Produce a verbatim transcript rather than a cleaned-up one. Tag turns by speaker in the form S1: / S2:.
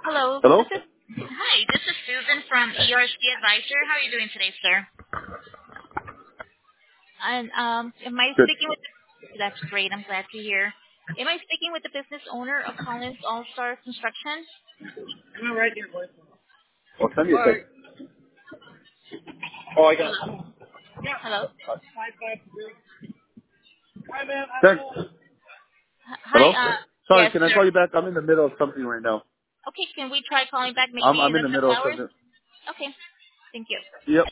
S1: Hello.
S2: Hello?
S1: This is Hi, this is Susan from E R C Advisor. How are you doing today, sir? And um, am I
S2: Good.
S1: speaking with? That's great. I'm glad to hear. Am I speaking with the business owner of Collins All Star Construction?
S2: Oh, send me a text. Oh, I got
S1: Hello.
S2: it.
S1: Hello.
S2: Text.
S1: H- Hi.
S2: Hello?
S1: Uh,
S2: Sorry,
S1: yes,
S2: can I
S1: sir.
S2: call you back? I'm in the middle of something right now.
S1: Okay. Can we try calling back
S2: I'm
S1: maybe
S2: I'm
S1: in
S2: in
S1: a
S2: the
S1: couple
S2: middle of
S1: hours?
S2: something.
S1: Okay. Thank you.
S2: Yep.